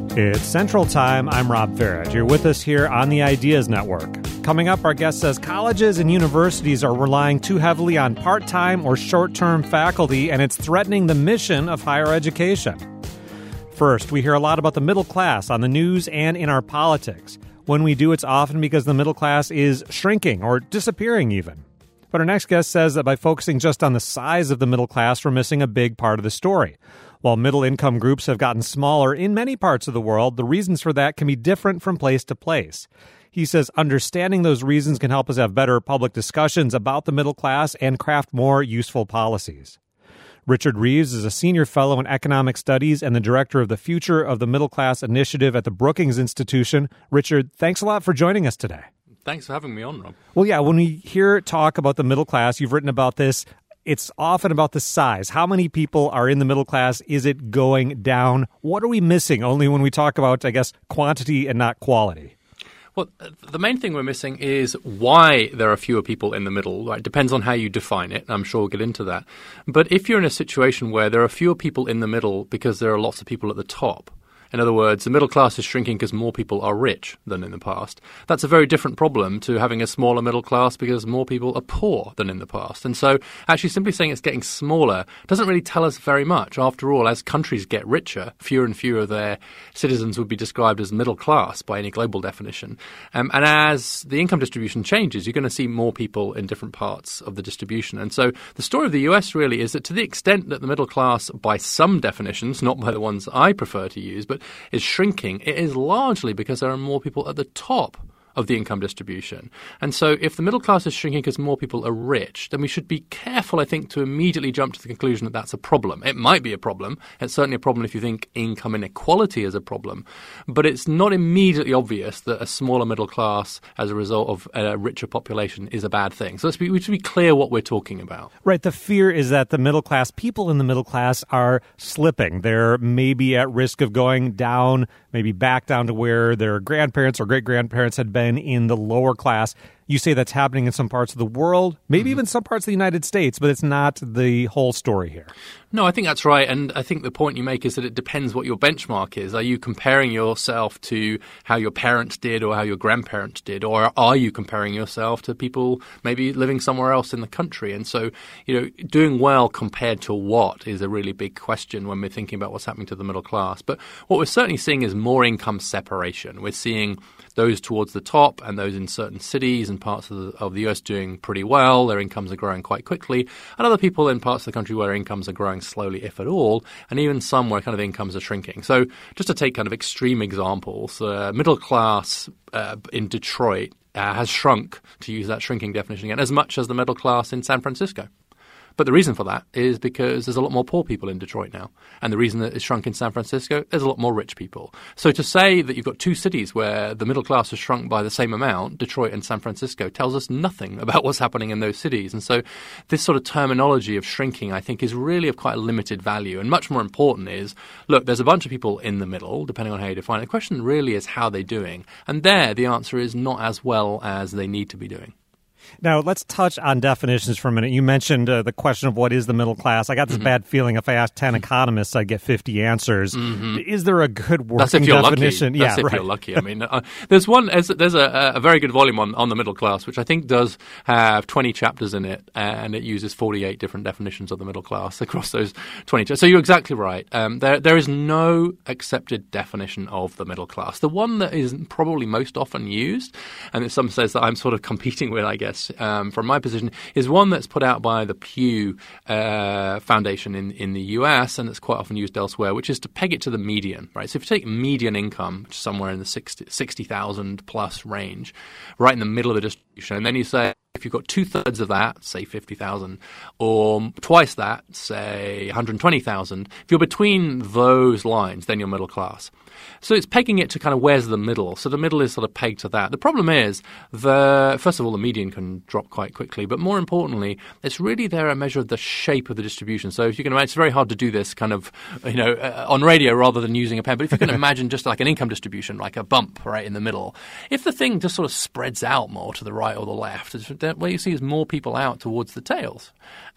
It's Central Time. I'm Rob Farage. You're with us here on the Ideas Network. Coming up, our guest says colleges and universities are relying too heavily on part-time or short-term faculty, and it's threatening the mission of higher education. First, we hear a lot about the middle class on the news and in our politics. When we do, it's often because the middle class is shrinking or disappearing even. But our next guest says that by focusing just on the size of the middle class, we're missing a big part of the story. While middle-income groups have gotten smaller in many parts of the world, the reasons for that can be different from place to place. He says understanding those reasons can help us have better public discussions about the middle class and craft more useful policies. Richard Reeves is a senior fellow in economic studies and the director of the Future of the Middle Class Initiative at the Brookings Institution. Richard, thanks a lot for joining us today. Thanks for having me on, Rob. Well, yeah, when we hear talk about the middle class, you've written about this, it's often about the size. How many people are in the middle class? Is it going down? What are we missing only when we talk about, I guess, quantity and not quality? Well, the main thing we're missing is why there are fewer people in the middle. Right? It depends on how you define it. I'm sure we'll get into that. But if you're in a situation where there are fewer people in the middle because there are lots of people at the top, in other words, the middle class is shrinking because more people are rich than in the past. That's a very different problem to having a smaller middle class because more people are poor than in the past. And so actually simply saying it's getting smaller doesn't really tell us very much. After all, as countries get richer, fewer and fewer of their citizens would be described as middle class by any global definition. And as the income distribution changes, you're going to see more people in different parts of the distribution. And so the story of the US really is that to the extent that the middle class, by some definitions, not by the ones I prefer to use, but is shrinking, it is largely because there are more people at the top of the income distribution. And so if the middle class is shrinking because more people are rich, then we should be careful, I think, to immediately jump to the conclusion that that's a problem. It might be a problem. It's certainly a problem if you think income inequality is a problem. But it's not immediately obvious that a smaller middle class as a result of a richer population is a bad thing. So we should be clear what we're talking about. Right. The fear is that the middle class, people in the middle class are slipping. They're maybe at risk of going down, maybe back down to where their grandparents or great-grandparents had been in the lower class. You say that's happening in some parts of the world, maybe even some parts of the United States, but it's not the whole story here. No, I think that's right. And I think the point you make is that it depends what your benchmark is. Are you comparing yourself to how your parents did or how your grandparents did? Or are you comparing yourself to people maybe living somewhere else in the country? And so, doing well compared to what is a really big question when we're thinking about what's happening to the middle class. But what we're certainly seeing is more income separation. We're seeing those towards the top and those in certain cities and parts of the US doing pretty well. Their incomes are growing quite quickly. And other people in parts of the country where incomes are growing slowly, if at all, and even some where kind of incomes are shrinking. So just to take kind of extreme examples, middle class in Detroit has shrunk, to use that shrinking definition again, as much as the middle class in San Francisco. But the reason for that is because there's a lot more poor people in Detroit now. And the reason that it's shrunk in San Francisco, there's a lot more rich people. So to say that you've got two cities where the middle class has shrunk by the same amount, Detroit and San Francisco, tells us nothing about what's happening in those cities. And so this sort of terminology of shrinking, I think, is really of quite a limited value. And much more important is, look, there's a bunch of people in the middle, depending on how you define it. The question really is how they're doing. And there, the answer is not as well as they need to be doing. Now, let's touch on definitions for a minute. You mentioned the question of what is the middle class. I got this bad feeling if I asked 10 economists, I'd get 50 answers. Is there a good working definition? That's if you're lucky. I mean, there's a very good volume on the middle class, which I think does have 20 chapters in it, and it uses 48 different definitions of the middle class across those 20 chapters. So you're exactly right. There is no accepted definition of the middle class. The one that is probably most often used, and in some sense that I'm sort of competing with, I guess, from my position, is one that's put out by the Pew Foundation in the US, and it's quite often used elsewhere, which is to peg it to the median, right? So if you take median income, which is somewhere in the 60,000 plus range, right in the middle of the distribution, and then you say, if you've got 2/3 of that, say 50,000, or twice that, say 120,000, if you're between those lines, then you're middle class. So it's pegging it to kind of where's the middle. So the middle is sort of pegged to that. The problem is, first of all, the median can drop quite quickly. But more importantly, it's really there a measure of the shape of the distribution. So if you can imagine, it's very hard to do this kind of, on radio rather than using a pen. But if you can imagine just like an income distribution, like a bump right in the middle, if the thing just sort of spreads out more to the right or the left, that what you see is more people out towards the tails.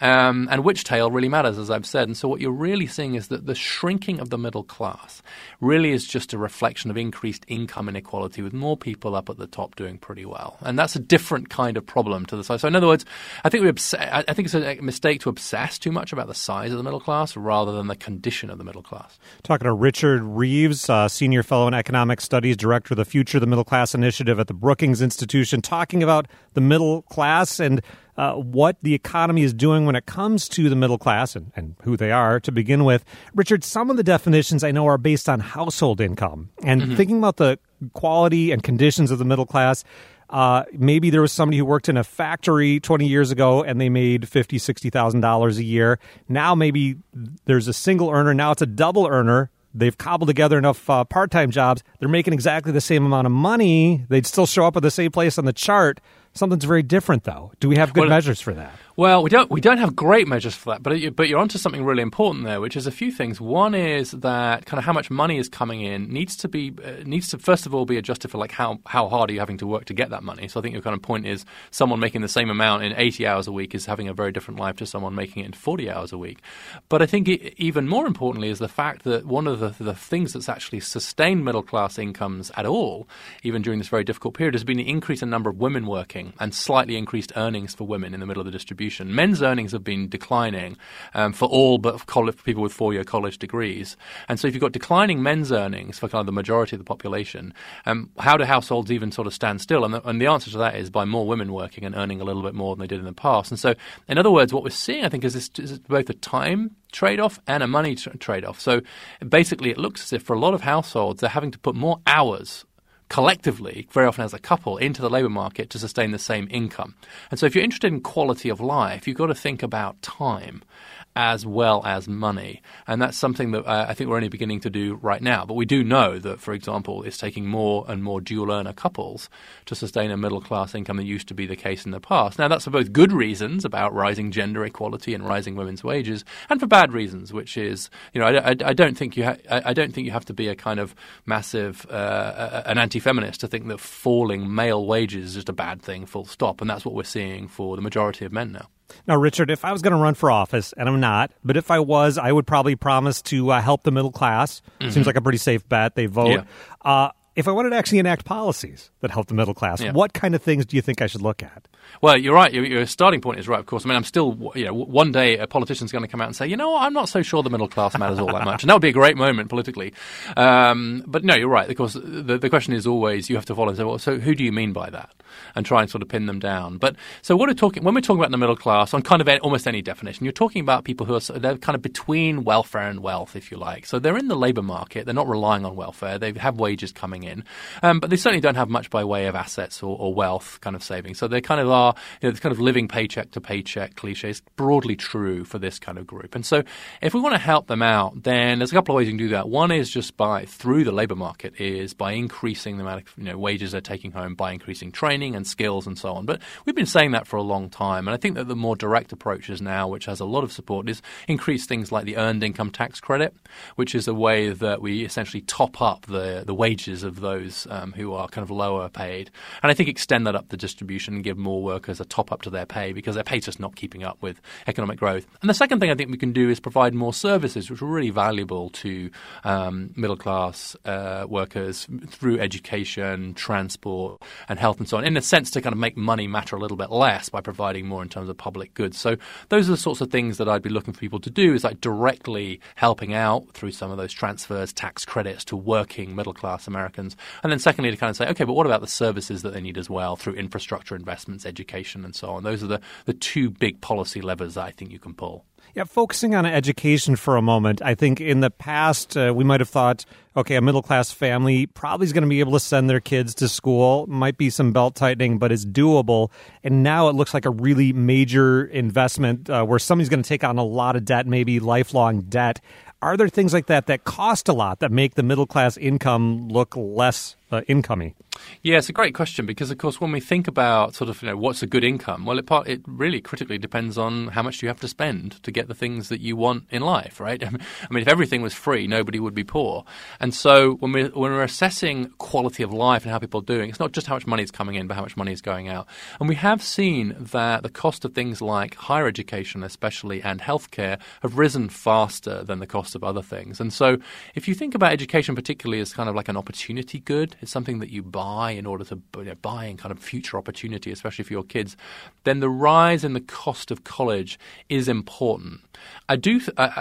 And which tail really matters, as I've said. And so what you're really seeing is that the shrinking of the middle class really is just a reflection of increased income inequality, with more people up at the top doing pretty well. And that's a different kind of problem to the size. So in other words, I think it's a mistake to obsess too much about the size of the middle class rather than the condition of the middle class. Talking to Richard Reeves, Senior Fellow in Economic Studies, Director of the Future of the Middle Class Initiative at the Brookings Institution, talking about the middle class and what the economy is doing when it comes to the middle class and who they are to begin with. Richard, some of the definitions I know are based on household income. And thinking about the quality and conditions of the middle class, maybe there was somebody who worked in a factory 20 years ago and they made $50,000, $60,000 a year. Now maybe there's a single earner. Now it's a double earner. They've cobbled together enough part-time jobs. They're making exactly the same amount of money. They'd still show up at the same place on the chart. Something's very different, though. Do we have good measures for that? Well, we don't have great measures for that, but you're onto something really important there, which is a few things. One is that kind of how much money is coming in needs to first of all be adjusted for like how hard are you having to work to get that money. So I think your kind of point is someone making the same amount in 80 hours a week is having a very different life to someone making it in 40 hours a week. But I think even more importantly is the fact that one of the things that's actually sustained middle class incomes at all, even during this very difficult period, has been the increase in number of women working and slightly increased earnings for women in the middle of the distribution. Men's earnings have been declining for all but people with 4-year college degrees. And so if you've got declining men's earnings for kind of the majority of the population, how do households even sort of stand still? And the answer to that is by more women working and earning a little bit more than they did in the past. And so, in other words, what we're seeing, I think, is both a time trade-off and a money trade-off. So basically it looks as if for a lot of households, they're having to put more hours collectively, very often as a couple, into the labour market to sustain the same income. And so if you're interested in quality of life, you've got to think about time as well as money. And that's something that I think we're only beginning to do right now. But we do know that, for example, it's taking more and more dual-earner couples to sustain a middle-class income than used to be the case in the past. Now, that's for both good reasons about rising gender equality and rising women's wages, and for bad reasons, which is, I don't think you have to be a kind of massive an anti-feminist to think that falling male wages is just a bad thing, full stop. And that's what we're seeing for the majority of men now. Now, Richard, if I was going to run for office, and I'm not, but if I was, I would probably promise to help the middle class. Seems like a pretty safe bet. They vote. Yeah. If I wanted to actually enact policies that help the middle class, what kind of things do you think I should look at? Well, you're right. Your starting point is right, of course. I mean, I'm still, one day a politician's going to come out and say, I'm not so sure the middle class matters all that much. And that would be a great moment politically. But no, you're right. Of course, the question is always you have to follow and say, well, so who do you mean by that? And try and sort of pin them down. But so when we're talking about the middle class on kind of almost any definition, you're talking about people who they're kind of between welfare and wealth, if you like. So they're in the labour market. They're not relying on welfare. They have wages coming in. But they certainly don't have much by way of assets or wealth kind of savings. So they kind of are, this kind of living paycheck to paycheck cliche is broadly true for this kind of group. And so if we want to help them out, then there's a couple of ways you can do that. One is just through the labour market, is by increasing the amount of wages they're taking home, by increasing training and skills and so on. But we've been saying that for a long time. And I think that the more direct approaches now, which has a lot of support, is increase things like the earned income tax credit, which is a way that we essentially top up the wages of those who are kind of lower paid. And I think extend that up the distribution and give more workers a top up to their pay, because their pay's just not keeping up with economic growth. And the second thing I think we can do is provide more services, which are really valuable to middle class workers through education, transport and health and so on, in a sense to kind of make money matter a little bit less by providing more in terms of public goods. So those are the sorts of things that I'd be looking for people to do, is like directly helping out through some of those transfers, tax credits to working middle class Americans. And then secondly, to kind of say, okay, but what about the services that they need as well through infrastructure investments, education and so on? Those are the two big policy levers that I think you can pull. Yeah, focusing on education for a moment, I think in the past we might have thought, okay, a middle-class family probably is going to be able to send their kids to school. Might be some belt tightening, but it's doable. And now it looks like a really major investment where somebody's going to take on a lot of debt, maybe lifelong debt. Are there things like that cost a lot that make the middle-class income look less income-y? Yeah, it's a great question because, of course, when we think about sort of, what's a good income, well, it really critically depends on how much you have to spend to get the things that you want in life, right? I mean, if everything was free, nobody would be poor. And so when we're assessing quality of life and how people are doing, it's not just how much money is coming in, but how much money is going out. And we have seen that the cost of things like higher education, especially, and healthcare have risen faster than the cost of other things. And so if you think about education particularly as kind of like an opportunity good, it's something that you buy in order to buy in kind of future opportunity, especially for your kids, then the rise in the cost of college is important. I do,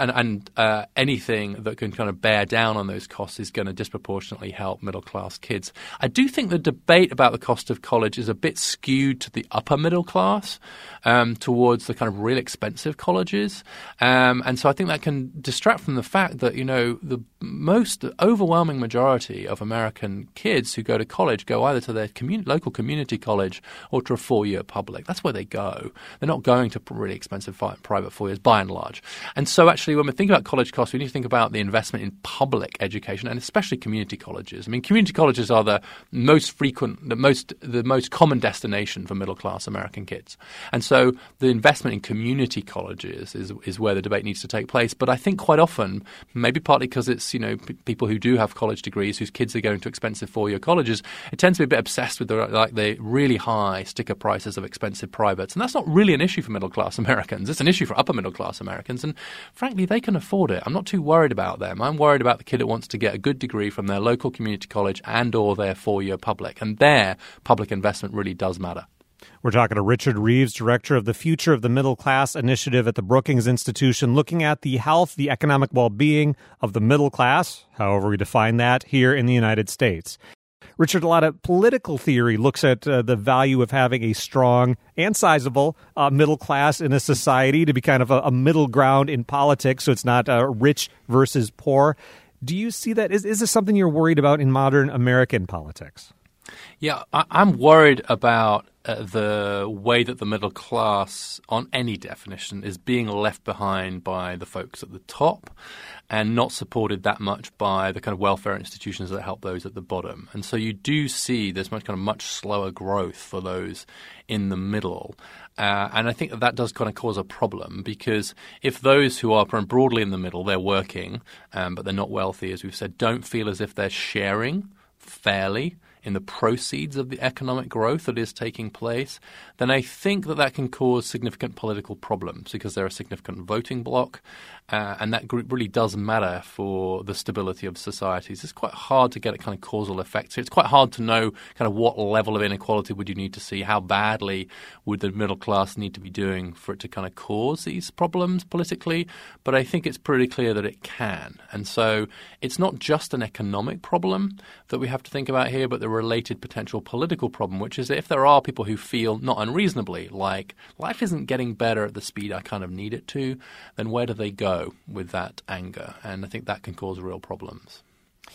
anything that can kind of bear down on those costs is going to disproportionately help middle class kids. I do think the debate about the cost of college is a bit skewed to the upper middle class, towards the kind of real expensive colleges, and so I think that can distract from the fact that the most overwhelming majority of American kids who go to college go either to their local community college or to a 4-year public. That's where they go. They're not going to really expensive private 4 years by and large. And so actually when we think about college costs, we need to think about the investment in public education and especially community colleges. I mean, community colleges are the most frequent, the most common destination for middle class American kids. And so the investment in community colleges is where the debate needs to take place. But I think quite often, maybe partly because it's people who do have college degrees whose kids are going to expensive 4-year colleges, it tends to be a bit obsessed with the really high sticker prices of expensive privates. And that's not really an issue for middle class Americans. It's an issue for upper middle class Americans. And frankly, they can afford it. I'm not too worried about them. I'm worried about the kid that wants to get a good degree from their local community college and or their 4-year public. And their public investment really does matter. We're talking to Richard Reeves, director of the Future of the Middle Class initiative at the Brookings Institution, looking at the health, the economic well-being of the middle class, however we define that, here in the United States. Richard, a lot of political theory looks at the value of having a strong and sizable middle class in a society to be kind of a middle ground in politics, so it's not rich versus poor. Do you see that? Is this something you're worried about in modern American politics? Yeah, I'm worried about the way that the middle class, on any definition, is being left behind by the folks at the top and not supported that much by the kind of welfare institutions that help those at the bottom. And so you do see there's much slower growth for those in the middle. And I think that does kind of cause a problem because if those who are broadly in the middle, they're working, but they're not wealthy, as we've said, don't feel as if they're sharing fairly in the proceeds of the economic growth that is taking place, then I think that can cause significant political problems because they're a significant voting bloc, and that group really does matter for the stability of societies. It's quite hard to get a kind of causal effect. So it's quite hard to know kind of what level of inequality would you need to see, how badly would the middle class need to be doing for it to kind of cause these problems politically, but I think it's pretty clear that it can. And so it's not just an economic problem that we have to think about here, but the related potential political problem, which is that if there are people who feel not unreasonably like life isn't getting better at the speed I kind of need it to, then where do they go with that anger? And I think that can cause real problems.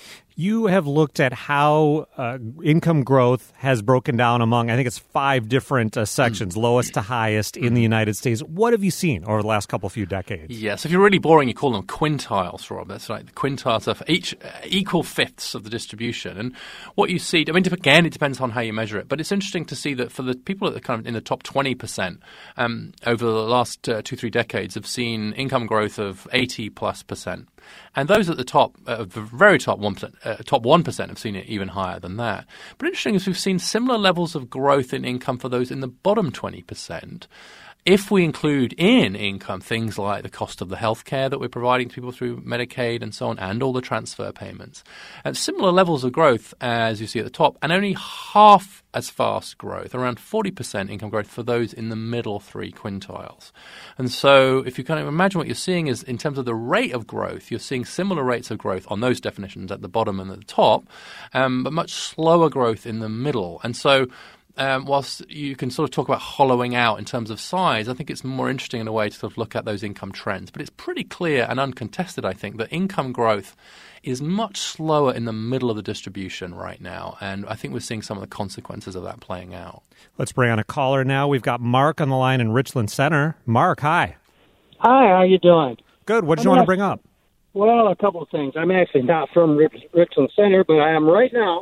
You have looked at how income growth has broken down among, I think it's 5 different sections, lowest to highest in the United States. What have you seen over the last few decades? Yes, if you're really boring, you call them quintiles, Rob. That's right. The quintiles are for each equal fifths of the distribution. And what you see, I mean, again, it depends on how you measure it. But it's interesting to see that for the people that are kind of in the top 20% over the last 2-3 decades have seen income growth of 80+%. And those at the top, the very top 1%, top 1% have seen it even higher than that. But interesting is we've seen similar levels of growth in income for those in the bottom 20%. If we include in income things like the cost of the healthcare that we're providing to people through Medicaid and so on, and all the transfer payments, at similar levels of growth as you see at the top, and only half as fast growth, around 40% income growth for those in the middle 3 quintiles. And so if you kind of imagine what you're seeing is in terms of the rate of growth, you're seeing similar rates of growth on those definitions at the bottom and at the top, but much slower growth in the middle. And so whilst you can sort of talk about hollowing out in terms of size, I think it's more interesting in a way to sort of look at those income trends. But it's pretty clear and uncontested, I think, that income growth is much slower in the middle of the distribution right now. And I think we're seeing some of the consequences of that playing out. Let's bring on a caller now. We've got Mark on the line in Richland Center. Mark, hi. Hi, how you doing? Good. What did you want to bring up? Well, a couple of things. I'm actually not from Richland Center, but I am right now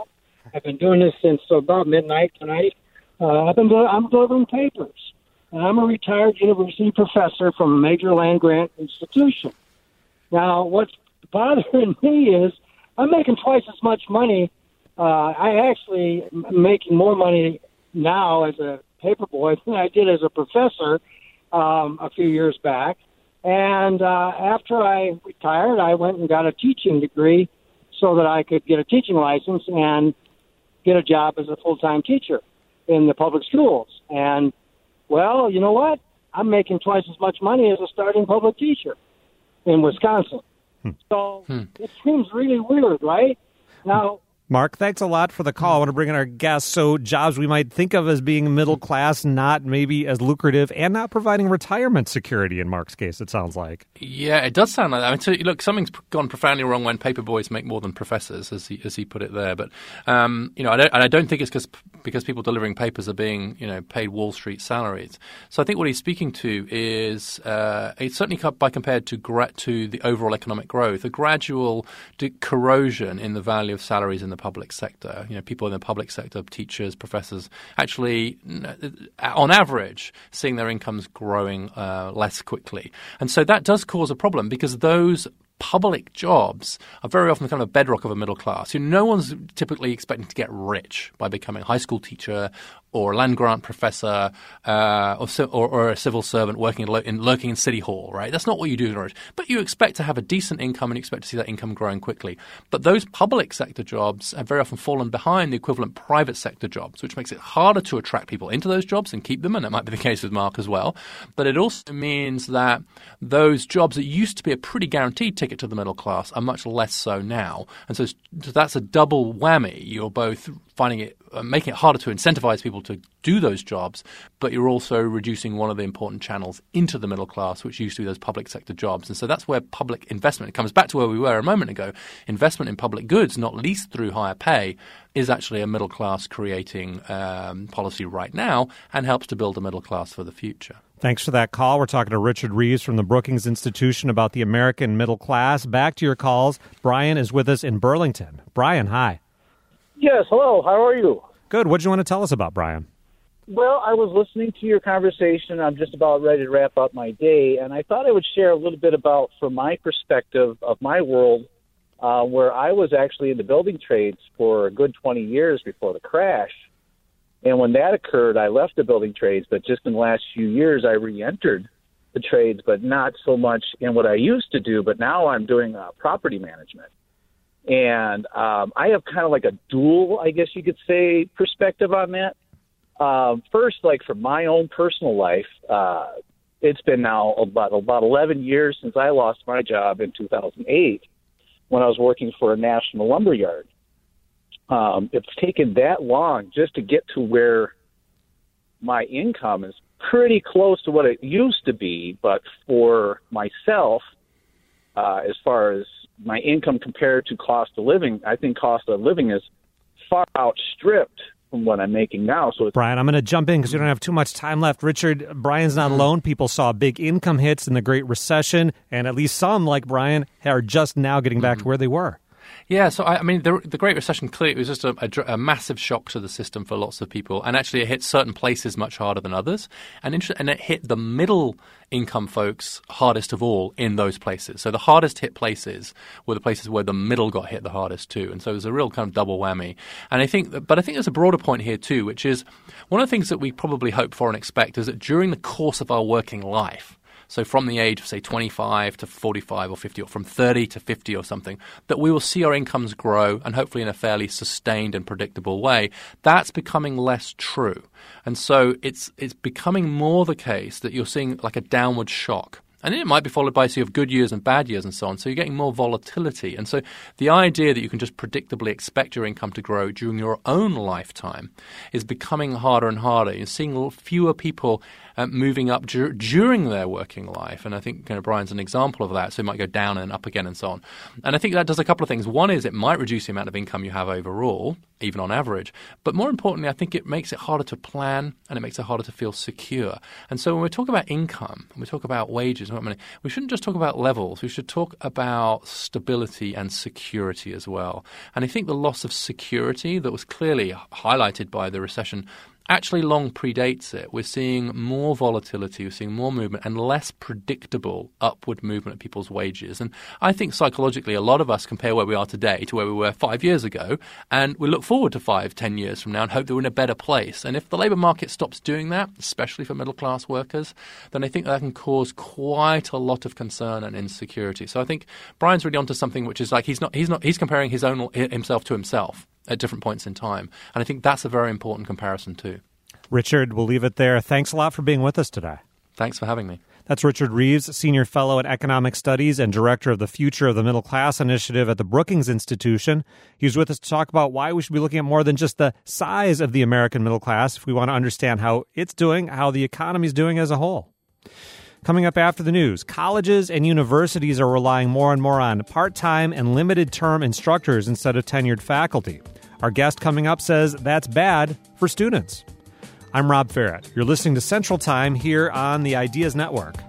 I've been doing this since about midnight tonight. I'm delivering papers, and I'm a retired university professor from a major land-grant institution. Now, what's bothering me is I'm making twice as much money. I actually am making more money now as a paper boy than I did as a professor a few years back. And after I retired, I went and got a teaching degree so that I could get a teaching license and get a job as a full-time teacher in the public schools. And, well, you know what? I'm making twice as much money as a starting public teacher in Wisconsin. So it seems really weird, right? Now, Mark, thanks a lot for the call. I want to bring in our guests. So jobs we might think of as being middle class, not maybe as lucrative, and not providing retirement security in Mark's case, it sounds like. Yeah, it does sound like that. I mean, so, look, something's gone profoundly wrong when paper boys make more than professors, as he put it there. But, I don't think it's because people delivering papers are being, paid Wall Street salaries. So I think what he's speaking to is, it's certainly by compared to the overall economic growth, a gradual corrosion in the value of salaries in the public sector. People in the public sector, teachers, professors, actually, on average, seeing their incomes growing less quickly. And so that does cause a problem because those public jobs are very often kind of a bedrock of a middle class. No one's typically expecting to get rich by becoming a high school teacher or a land grant professor or a civil servant working in City Hall, right? That's not what you do. But you expect to have a decent income and you expect to see that income growing quickly. But those public sector jobs have very often fallen behind the equivalent private sector jobs, which makes it harder to attract people into those jobs and keep them, and that might be the case with Mark as well. But it also means that those jobs that used to be a pretty guaranteed ticket to the middle class are much less so now. And so that's a double whammy. You're both making it harder to incentivize people to do those jobs, but you're also reducing one of the important channels into the middle class, which used to be those public sector jobs. And so that's where public investment, it comes back to where we were a moment ago, investment in public goods, not least through higher pay, is actually a middle class creating policy right now and helps to build a middle class for the future. Thanks for that call. We're talking to Richard Reeves from the Brookings Institution about the American middle class. Back to your calls. Brian is with us in Burlington. Brian, hi. Yes, hello. How are you? Good. What do you want to tell us about, Brian? Well, I was listening to your conversation. I'm just about ready to wrap up my day, and I thought I would share a little bit about, from my perspective of my world, where I was actually in the building trades for a good 20 years before the crash. And when that occurred, I left the building trades, but just in the last few years, I re-entered the trades, but not so much in what I used to do, but now I'm doing property management. And I have kind of like a dual, I guess you could say, perspective on that. First, like for my own personal life, it's been now about 11 years since I lost my job in 2008 when I was working for a national lumber yard. It's taken that long just to get to where my income is pretty close to what it used to be, but for myself, as far as my income compared to cost of living, I think cost of living is far outstripped from what I'm making now. So, Brian, I'm going to jump in because we don't have too much time left. Richard, Brian's not alone. People saw big income hits in the Great Recession, and at least some, like Brian, are just now getting back to where they were. Yeah, so I mean, the Great Recession clearly was just a massive shock to the system for lots of people, and actually it hit certain places much harder than others, and it hit the middle income folks hardest of all in those places. So the hardest hit places were the places where the middle got hit the hardest too, and so it was a real kind of double whammy. And I think there's a broader point here too, which is one of the things that we probably hope for and expect is that during the course of our working life, so from the age of, say, 25 to 45 or 50, or from 30 to 50 or something, that we will see our incomes grow and hopefully in a fairly sustained and predictable way. That's becoming less true. And so it's becoming more the case that you're seeing like a downward shock. And then it might be followed by, so you have good years and bad years and so on. So you're getting more volatility. And so the idea that you can just predictably expect your income to grow during your own lifetime is becoming harder and harder. You're seeing fewer people moving up during their working life. And I think Brian's an example of that. So it might go down and up again and so on. And I think that does a couple of things. One is it might reduce the amount of income you have overall, even on average. But more importantly, I think it makes it harder to plan and it makes it harder to feel secure. And so when we talk about income, when we talk about wages, we shouldn't just talk about levels. We should talk about stability and security as well. And I think the loss of security that was clearly highlighted by the recession actually long predates it. We're seeing more volatility, we're seeing more movement and less predictable upward movement of people's wages. And I think psychologically a lot of us compare where we are today to where we were 5 years ago, and we look forward to 5-10 years from now and hope that we're in a better place. And if the labour market stops doing that, especially for middle-class workers, then I think that can cause quite a lot of concern and insecurity. So I think Brian's really onto something which is like he's comparing himself to himself at different points in time. And I think that's a very important comparison too. Richard, we'll leave it there. Thanks a lot for being with us today. Thanks for having me. That's Richard Reeves, Senior Fellow at Economic Studies and Director of the Future of the Middle Class Initiative at the Brookings Institution. He was with us to talk about why we should be looking at more than just the size of the American middle class if we want to understand how it's doing, how the economy is doing as a whole. Coming up after the news, colleges and universities are relying more and more on part-time and limited-term instructors instead of tenured faculty. Our guest coming up says that's bad for students. I'm Rob Farrett. You're listening to Central Time here on the Ideas Network.